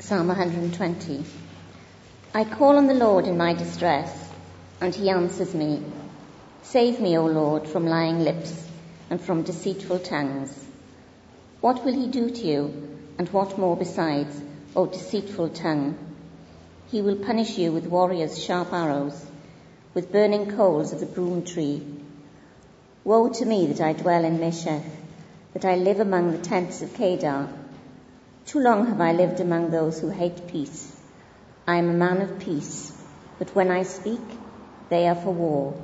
Psalm 120. I call on the Lord in my distress, and he answers me. Save me, O Lord, from lying lips and from deceitful tongues. What will he do to you, and what more besides, O deceitful tongue? He will punish you with warriors' sharp arrows, with burning coals of the broom tree. Woe to me that I dwell in Meshech, that I live among the tents of Kedar. Too long have I lived among those who hate peace. I am a man of peace, but when I speak, they are for war.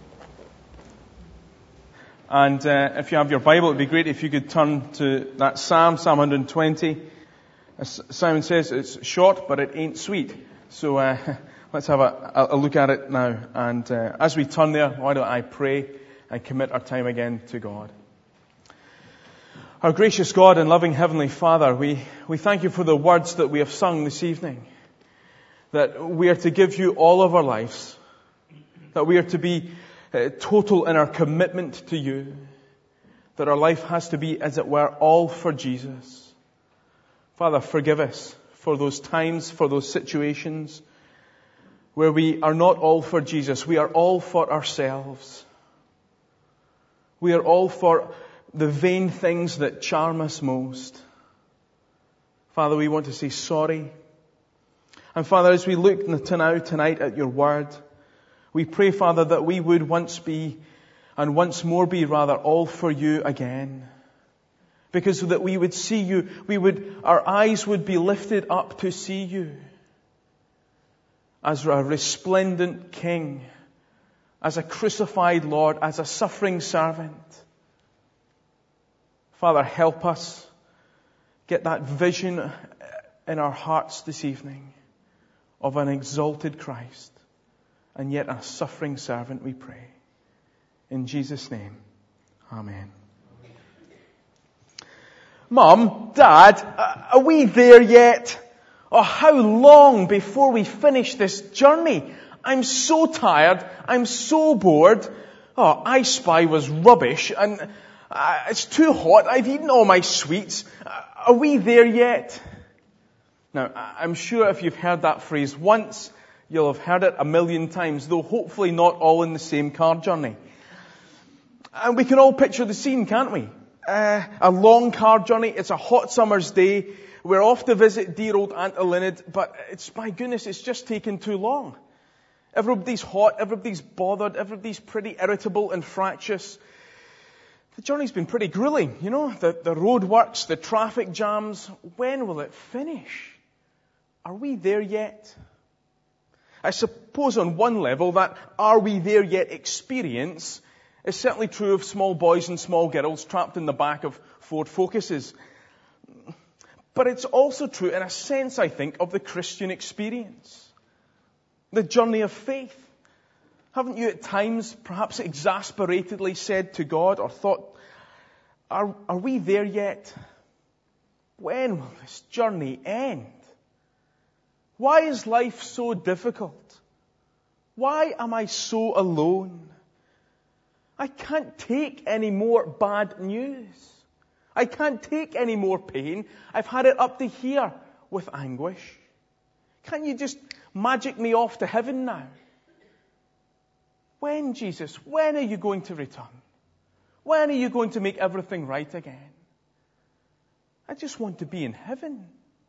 And if you have your Bible, it would be great if you could turn to that Psalm 120. As Simon says, it's short, but it ain't sweet. So let's have a look at it now. And as we turn there, why don't I pray and commit our time again to God. Our gracious God and loving Heavenly Father, we thank you for the words that we have sung this evening. That we are to give you all of our lives. That we are to be total in our commitment to you. That our life has to be, as it were, all for Jesus. Father, forgive us for those times, for those situations where we are not all for Jesus. We are all for ourselves. We are all for the vain things that charm us most. Father, we want to say sorry. And Father, as we look tonight at your word, we pray, Father, that we would once more be all for you again. Because so that we would see you, our eyes would be lifted up to see you as a resplendent King, as a crucified Lord, as a suffering servant. Father, help us get that vision in our hearts this evening of an exalted Christ and yet a suffering servant, we pray. In Jesus' name, amen. Mum, Dad, are we there yet? Oh, how long before we finish this journey? I'm so tired. I'm so bored. Oh, I Spy was rubbish and it's too hot. I've eaten all my sweets. Are we there yet? Now, I'm sure if you've heard that phrase once, you'll have heard it 1,000,000 times, though hopefully not all in the same car journey. And we can all picture the scene, can't we? A long car journey. It's a hot summer's day. We're off to visit dear old Aunt Elined, but my goodness, it's just taken too long. Everybody's hot, everybody's bothered, everybody's pretty irritable and fractious. The journey's been pretty grueling, you know, the road works, the traffic jams. When will it finish? Are we there yet? I suppose on one level that are we there yet experience is certainly true of small boys and small girls trapped in the back of Ford Focuses. But it's also true in a sense, I think, of the Christian experience. The journey of faith. Haven't you at times perhaps exasperatedly said to God or thought, are we there yet? When will this journey end? Why is life so difficult? Why am I so alone? I can't take any more bad news. I can't take any more pain. I've had it up to here with anguish. Can't you just magic me off to heaven now? When, Jesus? When are you going to return? When are you going to make everything right again? I just want to be in heaven.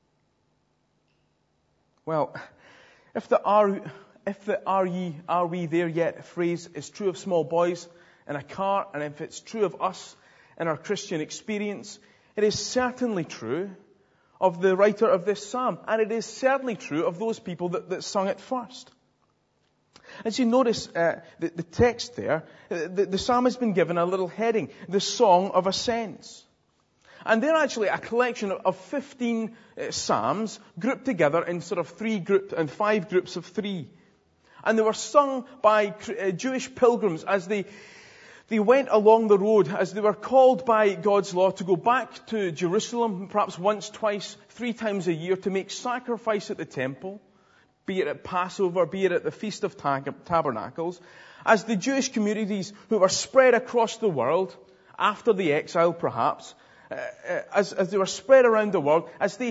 Well, if the are we there yet phrase is true of small boys in a car, and if it's true of us in our Christian experience, it is certainly true of the writer of this psalm, and it is certainly true of those people that sung it first. As you notice the text there, the psalm has been given a little heading, the Song of Ascents. And they're actually a collection of 15 psalms grouped together in sort of 5 groups of 3. And they were sung by Jewish pilgrims as they went along the road, as they were called by God's law to go back to Jerusalem, perhaps once, twice, 3 times a year to make sacrifice at the temple, be it at Passover, be it at the Feast of Tabernacles, as the Jewish communities who were spread across the world, after the exile perhaps, as they were spread around the world, as they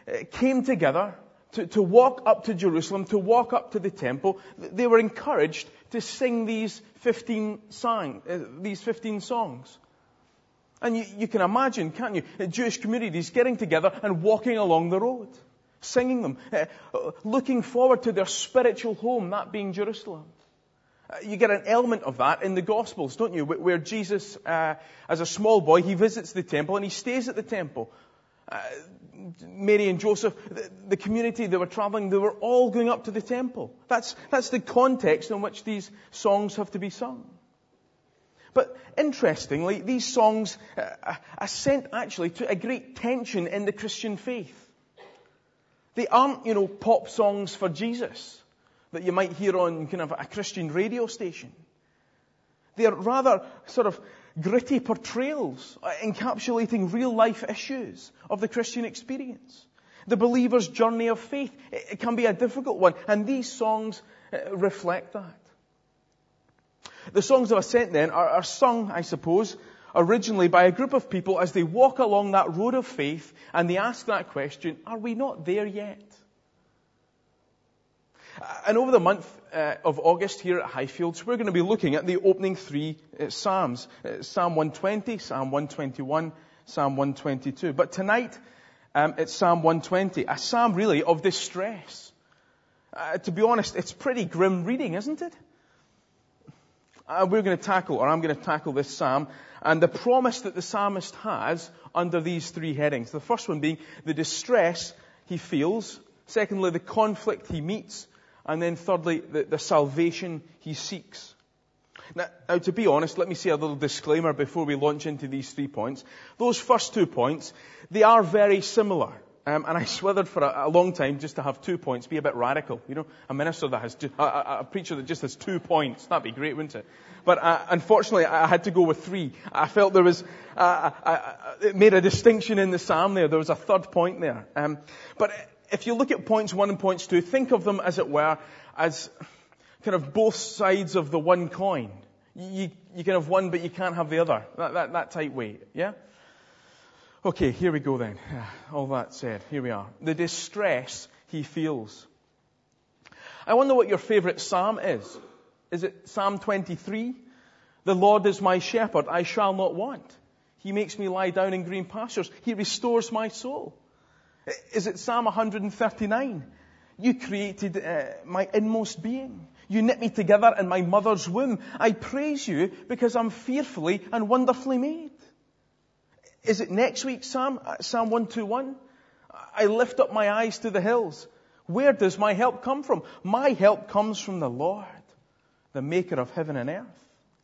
came together to walk up to Jerusalem, to walk up to the temple. They were encouraged to sing these 15 songs. And you can imagine, can't you, Jewish communities getting together and walking along the road, singing them, looking forward to their spiritual home, that being Jerusalem. You get an element of that in the Gospels, don't you, where Jesus, as a small boy, he visits the temple and he stays at the temple. Mary and Joseph, the community they were traveling, they were all going up to the temple. That's the context in which these songs have to be sung. But interestingly, these songs assent actually to a great tension in the Christian faith. They aren't, pop songs for Jesus that you might hear on kind of a Christian radio station. They are rather sort of gritty portrayals encapsulating real life issues of the Christian experience. The believer's journey of faith, it can be a difficult one, and these songs reflect that. The songs of ascent then are sung, I suppose, originally by a group of people as they walk along that road of faith and they ask that question, are we not there yet? And over the month of August here at Highfields, we're going to be looking at the opening three Psalms. Psalm 120, Psalm 121, Psalm 122. But tonight, it's Psalm 120, a psalm really of distress. To be honest, it's pretty grim reading, isn't it? I'm going to tackle this psalm and the promise that the psalmist has under these three headings. The first one being the distress he feels. Secondly, the conflict he meets. And then thirdly, the salvation he seeks. Now, to be honest, let me say a little disclaimer before we launch into these 3 points. Those first 2 points, they are very similar. And I slithered for a long time just to have 2 points, be a bit radical. A minister that has, a preacher that just has 2 points. That'd be great, wouldn't it? But unfortunately, I had to go with 3. I felt there was, it made a distinction in the psalm there. There was a third point there. But if you look at points 1 and points 2, think of them, as it were, as kind of both sides of the one coin. You can have one, but you can't have the other. That type way, yeah? Okay, here we go then. All that said, here we are. The distress he feels. I wonder what your favourite psalm is. Is it Psalm 23? The Lord is my shepherd, I shall not want. He makes me lie down in green pastures. He restores my soul. Is it Psalm 139? You created my inmost being. You knit me together in my mother's womb. I praise you because I'm fearfully and wonderfully made. Is it next week's Psalm 121? I lift up my eyes to the hills. Where does my help come from? My help comes from the Lord, the maker of heaven and earth.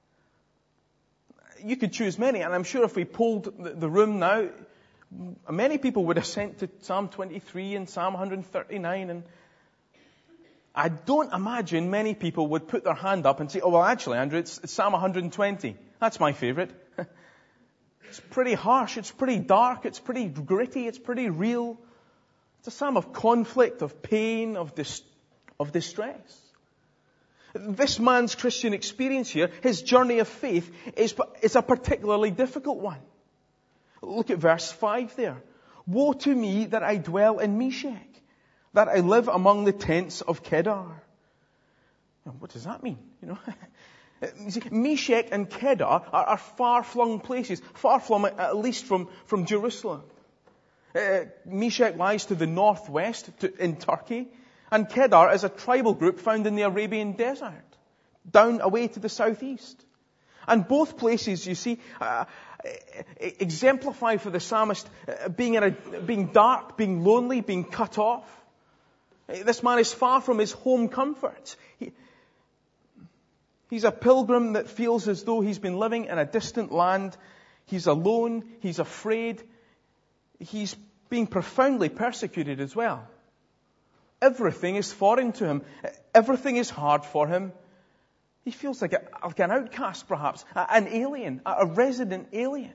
You could choose many, and I'm sure if we polled the room now, many people would assent to Psalm 23 and Psalm 139, and I don't imagine many people would put their hand up and say, oh, well, actually, Andrew, it's Psalm 120. That's my favourite. It's pretty harsh, it's pretty dark, it's pretty gritty, it's pretty real. It's a psalm of conflict, of pain, of distress. This man's Christian experience here, his journey of faith, is a particularly difficult one. Look at verse 5 there. Woe to me that I dwell in Meshech, that I live among the tents of Kedar. Now, what does that mean? Meshech and Kedar are far-flung places, far-flung at least from Jerusalem. Meshech lies to the northwest in Turkey, and Kedar is a tribal group found in the Arabian desert, down away to the southeast. And both places, you see, exemplify for the psalmist being dark, being lonely, being cut off. This man is far from his home comforts. He's a pilgrim that feels as though he's been living in a distant land. He's alone. He's afraid. He's being profoundly persecuted as well. Everything is foreign to him. Everything is hard for him. He feels like an outcast, perhaps, an alien, a resident alien.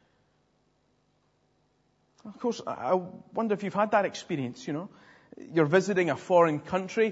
Of course, I wonder if you've had that experience, You're visiting a foreign country,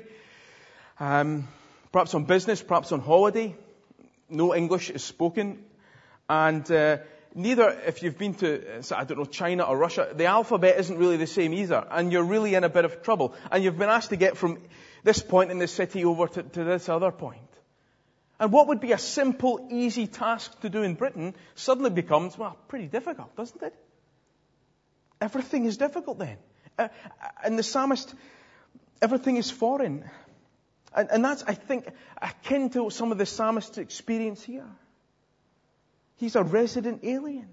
perhaps on business, perhaps on holiday. No English is spoken. And neither, if you've been to, I don't know, China or Russia, the alphabet isn't really the same either. And you're really in a bit of trouble. And you've been asked to get from this point in the city over to this other point. And what would be a simple, easy task to do in Britain suddenly becomes, well, pretty difficult, doesn't it? Everything is difficult then. And the psalmist, everything is foreign. And that's, I think, akin to some of the psalmist's experience here. He's a resident alien.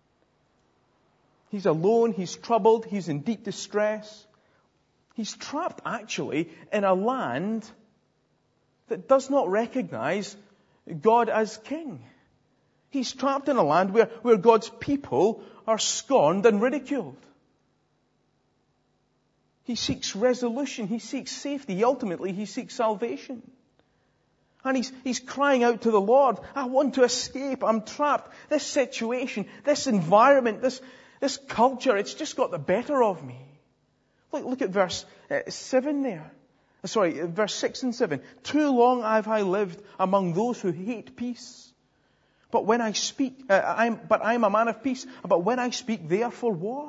He's alone, he's troubled, he's in deep distress. He's trapped, actually, in a land that does not recognize God as king. He's trapped in a land where God's people are scorned and ridiculed. He seeks resolution. He seeks safety. Ultimately, he seeks salvation. And he's crying out to the Lord, I want to escape. I'm trapped. This situation, this environment, this culture, it's just got the better of me. Look at verse 7 there. Verse 6 and 7. Too long have I lived among those who hate peace. But when I speak, I'm a man of peace. But when I speak, they are for war.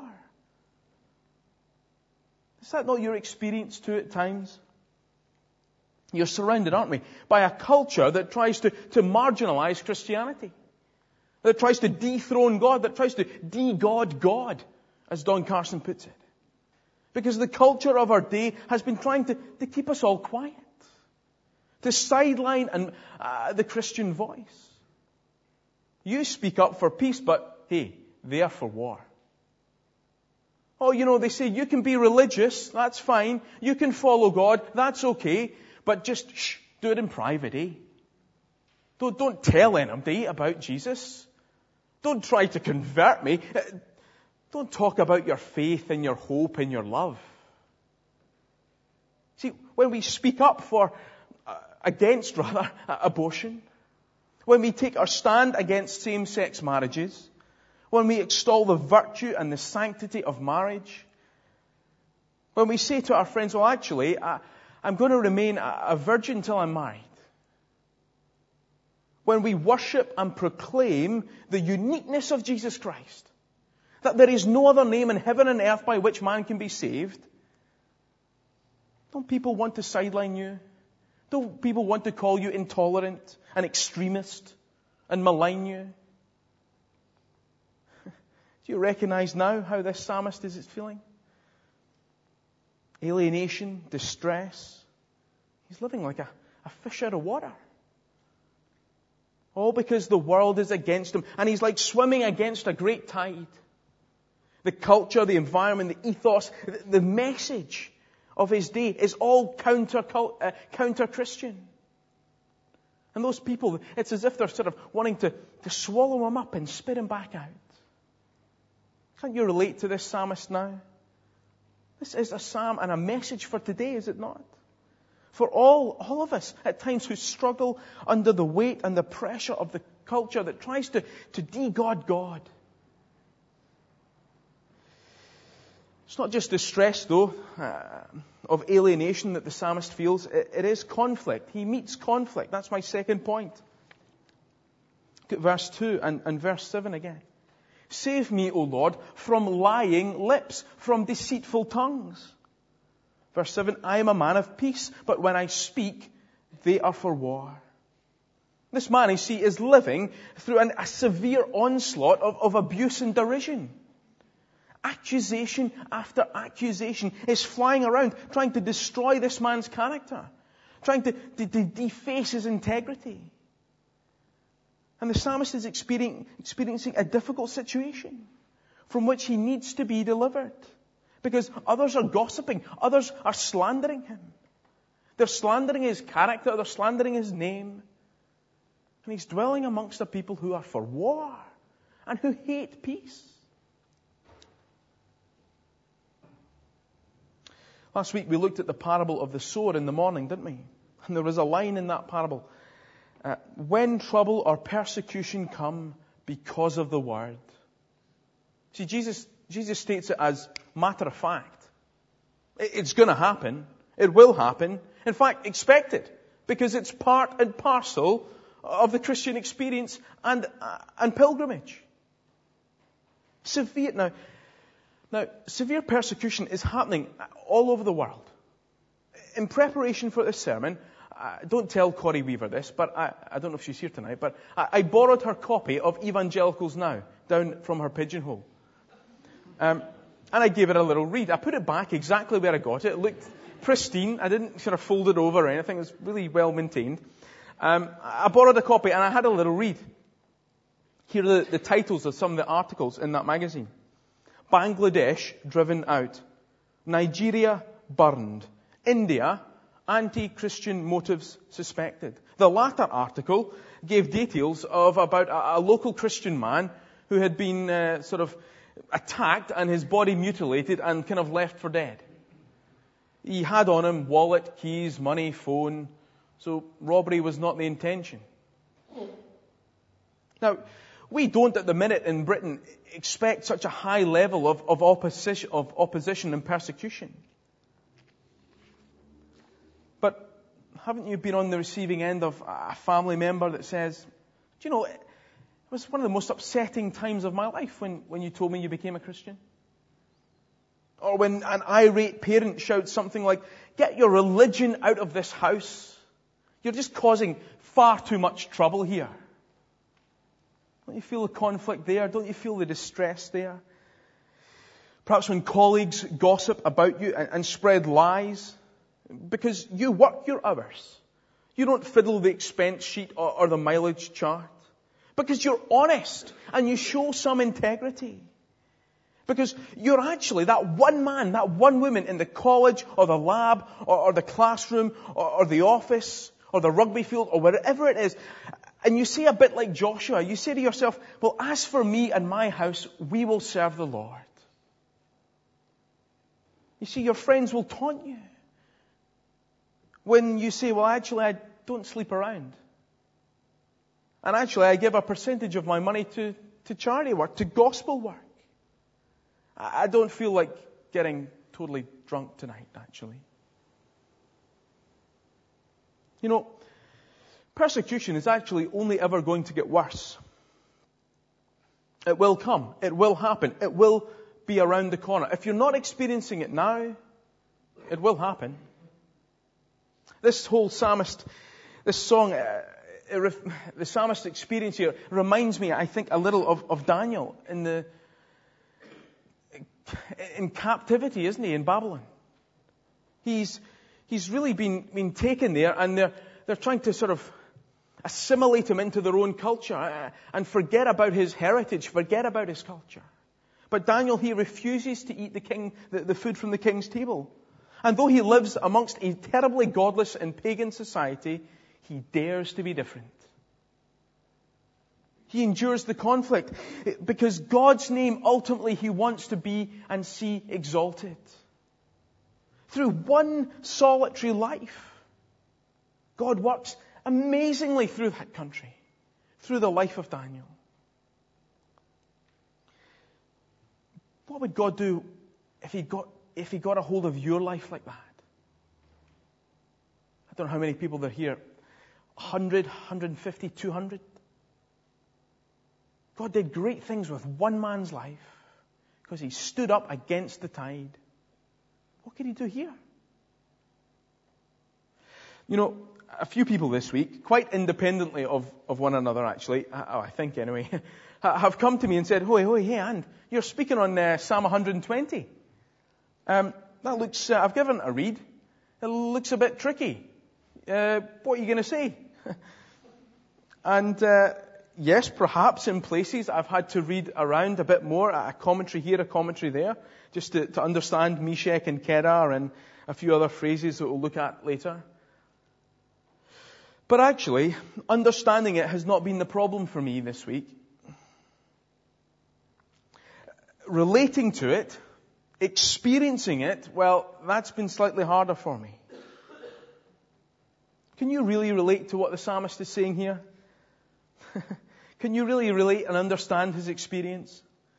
Is that not your experience too at times? You're surrounded, aren't we, by a culture that tries to marginalize Christianity. That tries to dethrone God. That tries to de-God God, as Don Carson puts it. Because the culture of our day has been trying to keep us all quiet. To sideline the Christian voice. You speak up for peace, but hey, they are for war. Oh, they say you can be religious, that's fine. You can follow God, that's okay. But just do it in private, eh? Don't tell anybody about Jesus. Don't try to convert me. Don't talk about your faith and your hope and your love. See, when we speak up against abortion, when we take our stand against same-sex marriages, when we extol the virtue and the sanctity of marriage, when we say to our friends, well, actually, I'm going to remain a virgin till I'm married. When we worship and proclaim the uniqueness of Jesus Christ, that there is no other name in heaven and earth by which man can be saved. Don't people want to sideline you? Don't people want to call you intolerant and extremist and malign you? Do you recognize now how this psalmist is feeling? Alienation, distress. He's living like a fish out of water. All because the world is against him. And he's like swimming against a great tide. The culture, the environment, the ethos, the message of his day is all counter-Christian. And those people, it's as if they're sort of wanting to swallow him up and spit him back out. Can't you relate to this psalmist now? This is a psalm and a message for today, is it not? For all of us at times who struggle under the weight and the pressure of the culture that tries to de-God God. It's not just distress, though, of alienation that the psalmist feels. It is conflict. He meets conflict. That's my second point. Look at verse 2 and verse 7 again. Save me, O Lord, from lying lips, from deceitful tongues. Verse 7, I am a man of peace, but when I speak, they are for war. This man, you see, is living through a severe onslaught of abuse and derision. Accusation after accusation is flying around, trying to destroy this man's character, trying to deface his integrity. And the psalmist is experiencing a difficult situation from which he needs to be delivered. Because others are gossiping, others are slandering him. They're slandering his character, they're slandering his name. And he's dwelling amongst a people who are for war and who hate peace. Last week we looked at the parable of the sower in the morning, didn't we? And there was a line in that parable. When trouble or persecution come because of the word. See, Jesus states it as matter of fact. It's going to happen. It will happen. In fact, expect it. Because it's part and parcel of the Christian experience and pilgrimage. Severe persecution is happening all over the world. In preparation for this sermon, don't tell Corey Weaver this, but I don't know if she's here tonight, but I borrowed her copy of Evangelicals Now down from her pigeonhole. And I gave it a little read. I put it back exactly where I got it. It looked pristine. I didn't sort of fold it over or anything. It was really well maintained. I borrowed a copy and I had a little read. Here are the titles of some of the articles in that magazine. Bangladesh driven out. Nigeria burned. India, anti-Christian motives suspected. The latter article gave details of about a local Christian man who had been sort of attacked and his body mutilated and kind of left for dead. He had on him wallet, keys, money, phone. So robbery was not the intention. Now, we don't at the minute in Britain expect such a high level of opposition and persecution. But haven't you been on the receiving end of a family member that says, do you know, it was one of the most upsetting times of my life when you told me you became a Christian? Or when an irate parent shouts something like, get your religion out of this house. You're just causing far too much trouble here. Don't you feel the conflict there? Don't you feel the distress there? Perhaps when colleagues gossip about you and spread lies, because you work your hours. You don't fiddle the expense sheet or the mileage chart. Because you're honest and you show some integrity. Because you're actually that one man, that one woman in the college or the lab or the classroom or the office or the rugby field or wherever it is. And you say a bit like Joshua, you say to yourself, well, as for me and my house, we will serve the Lord. You see, your friends will taunt you. When you say, well, actually, I don't sleep around. And actually, I give a percentage of my money to charity work, to gospel work. I don't feel like getting totally drunk tonight, actually. You know, persecution is actually only ever going to get worse. It will come. It will happen. It will be around the corner. If you're not experiencing it now, it will happen. This whole psalmist, this song, the psalmist experience here reminds me, I think, a little of Daniel in captivity, isn't he, in Babylon? He's really been taken there, and they're trying to sort of assimilate him into their own culture and forget about his heritage, forget about his culture. But Daniel, he refuses to eat the food from the king's table. And though he lives amongst a terribly godless and pagan society, he dares to be different. He endures the conflict because God's name ultimately he wants to be and see exalted. Through one solitary life, God works amazingly through that country, through the life of Daniel. What would God do if he got a hold of your life like that? I don't know how many people there here. 100, 150, 200? God did great things with one man's life because he stood up against the tide. What could he do here? You know, a few people this week, quite independently of one another actually, I think anyway, have come to me and said, hey, and you're speaking on Psalm 120. That looks, I've given it a read. It looks a bit tricky. What are you going to say? And yes, perhaps in places I've had to read around a bit more, a commentary here, a commentary there, just to understand Meshach and Kedar and a few other phrases that we'll look at later. But actually, understanding it has not been the problem for me this week. Relating to it, experiencing it, well, that's been slightly harder for me. Can you really relate to what the psalmist is saying here? Can you really relate and understand his experience?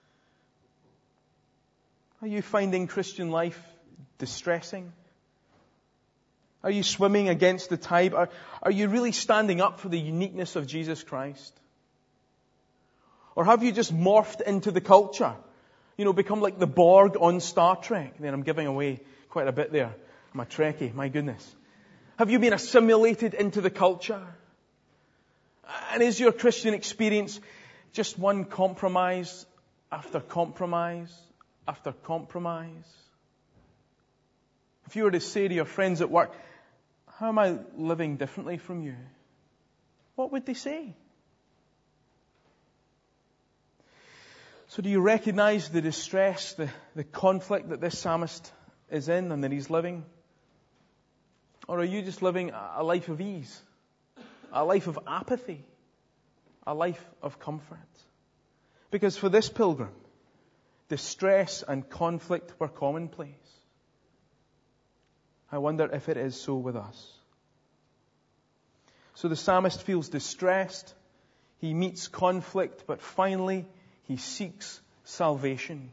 Are you finding Christian life distressing? Are you swimming against the tide? Are you really standing up for the uniqueness of Jesus Christ? Or have you just morphed into the culture Become like the Borg on Star Trek. Then I'm giving away quite a bit there. I'm a Trekkie, my goodness. Have you been assimilated into the culture? And is your Christian experience just one compromise after compromise after compromise? If you were to say to your friends at work, how am I living differently from you? What would they say? So do you recognize the distress, the conflict that this psalmist is in and that he's living? Or are you just living a life of ease? A life of apathy? A life of comfort? Because for this pilgrim, distress and conflict were commonplace. I wonder if it is so with us. So the psalmist feels distressed, he meets conflict, but finally he seeks salvation.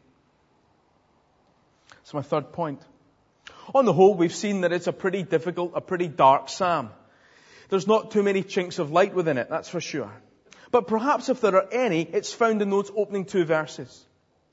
That's my third point. On the whole, we've seen that it's a pretty difficult, a pretty dark psalm. There's not too many chinks of light within it, that's for sure. But perhaps if there are any, it's found in those opening two verses.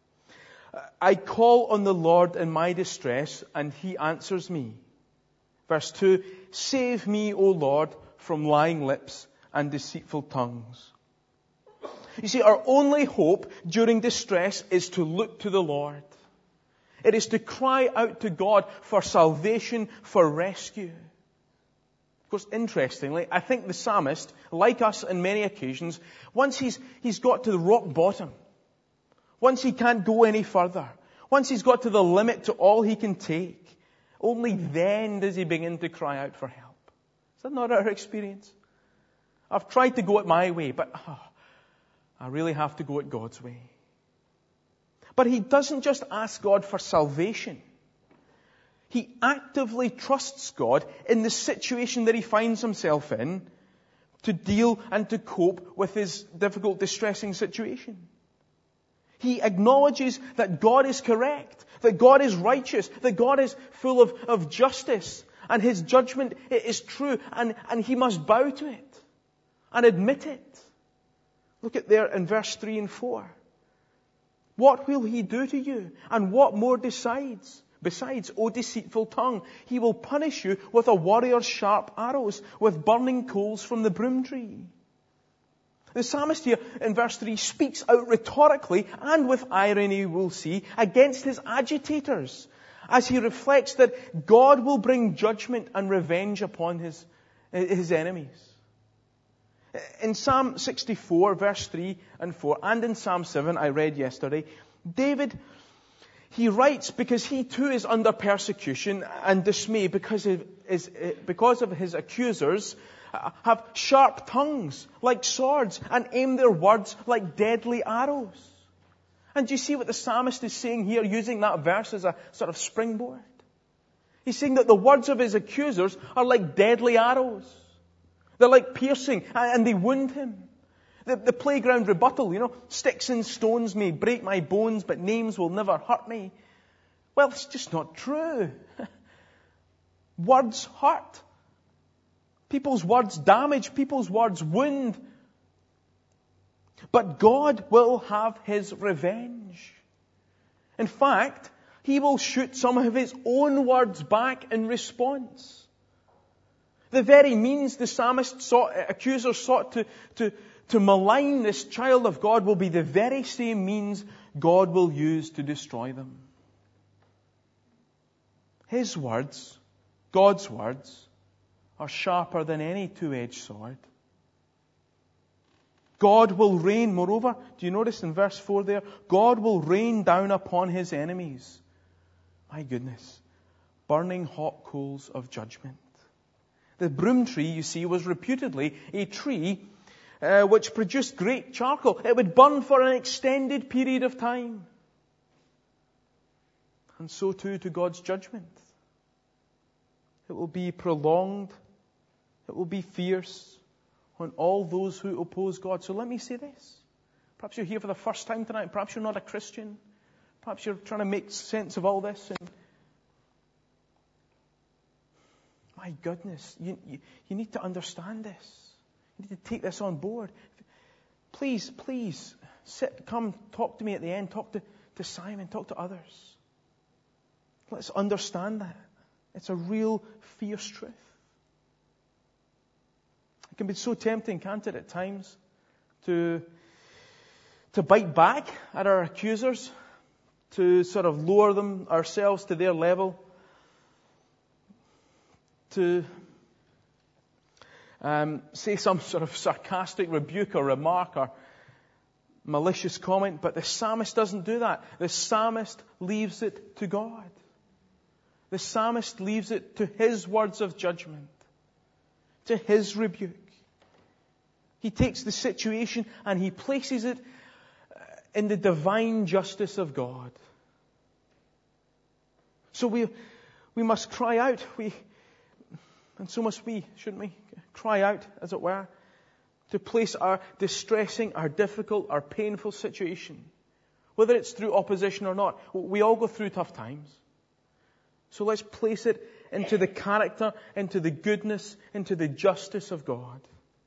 I call on the Lord in my distress, and He answers me. Verse 2, save me, O Lord, from lying lips and deceitful tongues. You see, our only hope during distress is to look to the Lord. It is to cry out to God for salvation, for rescue. Of course, interestingly, I think the psalmist, like us on many occasions, once he's got to the rock bottom, once he can't go any further, once he's got to the limit to all he can take, only then does he begin to cry out for help. Is that not our experience? I've tried to go it my way, but I really have to go it God's way. But he doesn't just ask God for salvation. He actively trusts God in the situation that he finds himself in to deal and to cope with his difficult, distressing situation. He acknowledges that God is correct, that God is righteous, that God is full of justice, and his judgment is true, and he must bow to it and admit it. Look at there in verse 3 and 4. What will he do to you? And what more Besides, O deceitful tongue, he will punish you with a warrior's sharp arrows, with burning coals from the broom tree. The psalmist here in verse 3 speaks out rhetorically and with irony, we'll see, against his agitators, as he reflects that God will bring judgment and revenge upon his enemies. In Psalm 64, verse 3 and 4, and in Psalm 7, I read yesterday, David, he writes because he too is under persecution and dismay because of his accusers have sharp tongues like swords and aim their words like deadly arrows. And do you see what the psalmist is saying here, using that verse as a sort of springboard? He's saying that the words of his accusers are like deadly arrows. They're like piercing and they wound him. The playground rebuttal, sticks and stones may break my bones, but names will never hurt me. Well, it's just not true. Words hurt. People's words damage. People's words wound. But God will have his revenge. In fact, he will shoot some of his own words back in response. The very means the accusers sought to malign this child of God will be the very same means God will use to destroy them. His words, God's words, are sharper than any two-edged sword. God will rain, moreover, do you notice in verse 4 there? God will rain down upon his enemies. My goodness, burning hot coals of judgment. The broom tree, you see, was reputedly a tree which produced great charcoal. It would burn for an extended period of time. And so too to God's judgment. It will be prolonged. It will be fierce on all those who oppose God. So let me say this. Perhaps you're here for the first time tonight. Perhaps you're not a Christian. Perhaps you're trying to make sense of all this. And my goodness, you need to understand this. You need to take this on board. Please, come talk to me at the end. Talk to to Simon. Talk to others. Let's understand that. It's a real fierce truth. It can be so tempting, can't it, at times, to bite back at our accusers, to sort of lower them ourselves to their level, to say some sort of sarcastic rebuke or remark or malicious comment. But the psalmist doesn't do that. The psalmist leaves it to God. The psalmist leaves it to his words of judgment, to his rebuke. He takes the situation and he places it in the divine justice of God. So we must cry out. And so must we, shouldn't we? Cry out, as it were, to place our distressing, our difficult, our painful situation, whether it's through opposition or not. We all go through tough times. So let's place it into the character, into the goodness, into the justice of God.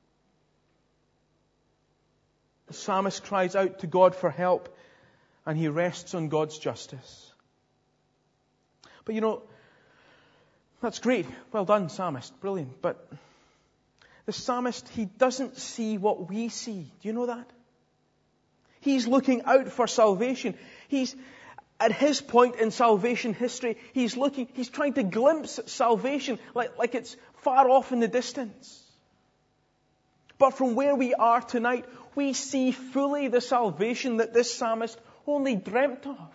The psalmist cries out to God for help, and he rests on God's justice. But that's great. Well done, psalmist. Brilliant. But the psalmist, he doesn't see what we see. Do you know that? He's looking out for salvation. He's at his point in salvation history. He's trying to glimpse salvation like it's far off in the distance. But from where we are tonight, we see fully the salvation that this psalmist only dreamt of.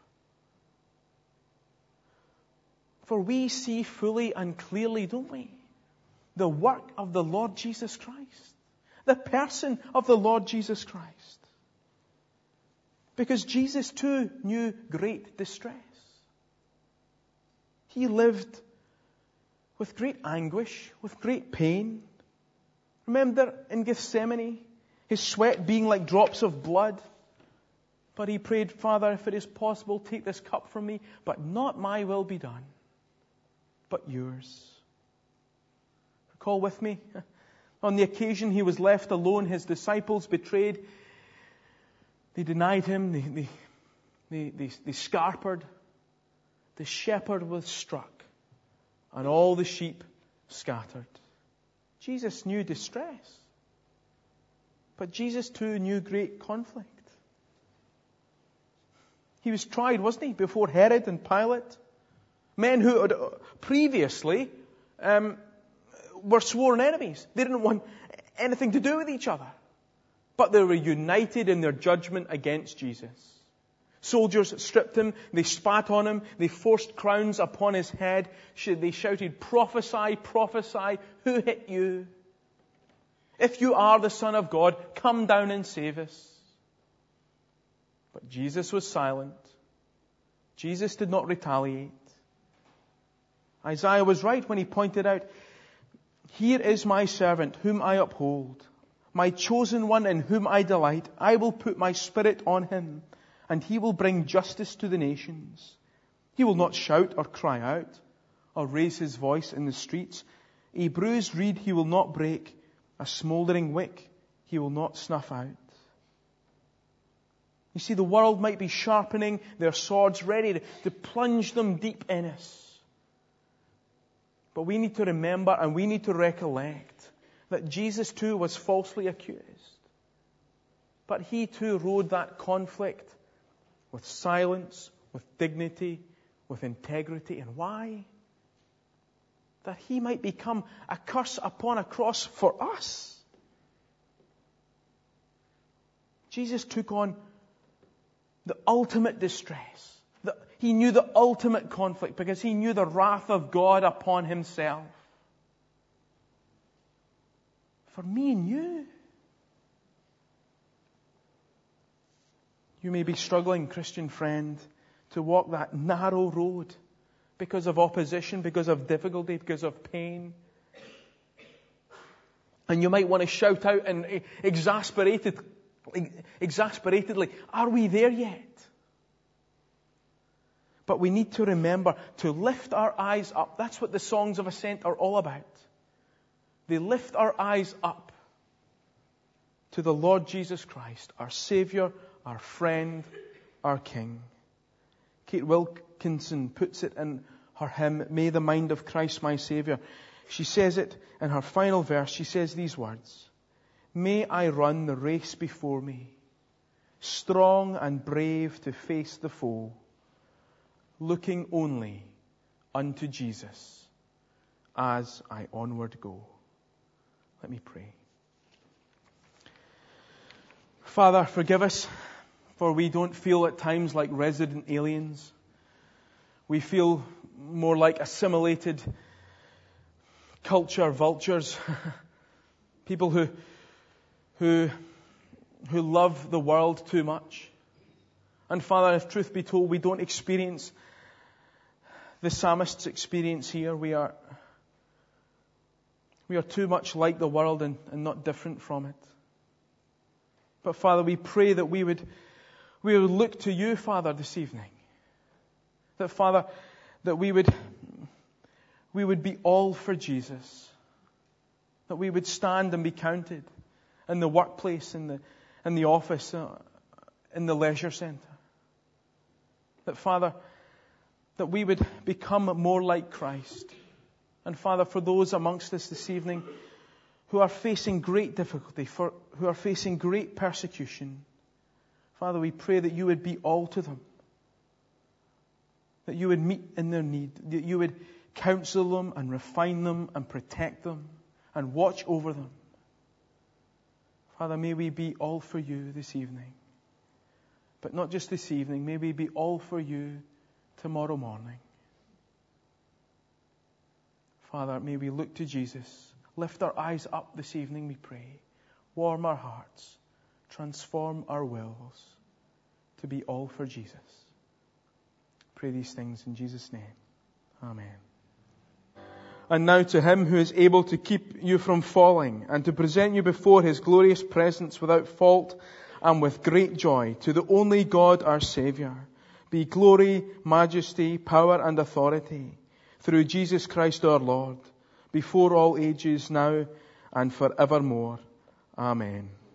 For we see fully and clearly, don't we, the work of the Lord Jesus Christ. The person of the Lord Jesus Christ. Because Jesus too knew great distress. He lived with great anguish, with great pain. Remember in Gethsemane, his sweat being like drops of blood. But he prayed, Father, if it is possible, take this cup from me, but not my will be done, but yours. Recall with me, on the occasion he was left alone, his disciples betrayed, they denied him, they scarpered, the shepherd was struck, and all the sheep scattered. Jesus knew distress, but Jesus too knew great conflict. He was tried, wasn't he, before Herod and Pilate? Men who had previously were sworn enemies. They didn't want anything to do with each other. But they were united in their judgment against Jesus. Soldiers stripped him, they spat on him, they forced crowns upon his head. They shouted, prophesy, prophesy, who hit you? If you are the Son of God, come down and save us. But Jesus was silent. Jesus did not retaliate. Isaiah was right when he pointed out, here is my servant whom I uphold, my chosen one in whom I delight. I will put my spirit on him, and he will bring justice to the nations. He will not shout or cry out, or raise his voice in the streets. A bruised reed he will not break, a smouldering wick he will not snuff out. You see, the world might be sharpening their swords, ready to plunge them deep in us. But we need to remember and we need to recollect that Jesus too was falsely accused. But he too rode that conflict with silence, with dignity, with integrity. And why? That he might become a curse upon a cross for us. Jesus took on the ultimate distress. He knew the ultimate conflict because he knew the wrath of God upon himself. For me and you. You may be struggling, Christian friend, to walk that narrow road because of opposition, because of difficulty, because of pain. And you might want to shout out and exasperatedly, are we there yet? But we need to remember to lift our eyes up. That's what the songs of ascent are all about. They lift our eyes up to the Lord Jesus Christ, our Savior, our friend, our King. Kate Wilkinson puts it in her hymn, May the Mind of Christ My Saviour. She says it in her final verse. She says these words, May I run the race before me, strong and brave to face the foe, looking only unto Jesus as I onward go. Let me pray. Father, forgive us, for we don't feel at times like resident aliens. We feel more like assimilated culture vultures, people who love the world too much. And Father, if truth be told, we don't experience the psalmist's experience here. We are too much like the world and not different from it. But Father, we pray that we would look to you, Father, this evening. That Father, that we would be all for Jesus. That we would stand and be counted in the workplace, in the office, in the leisure centre. That Father, that we would become more like Christ. And Father, for those amongst us this evening who are facing great difficulty, who are facing great persecution, Father, we pray that you would be all to them. That you would meet in their need. That you would counsel them and refine them and protect them and watch over them. Father, may we be all for you this evening. But not just this evening, may we be all for you tomorrow morning. Father, may we look to Jesus. Lift our eyes up this evening, we pray. Warm our hearts. Transform our wills to be all for Jesus. Pray these things in Jesus' name. Amen. And now to Him who is able to keep you from falling and to present you before His glorious presence without fault and with great joy, to the only God our Saviour, be glory, majesty, power and authority through Jesus Christ our Lord, before all ages, now and forevermore. Amen.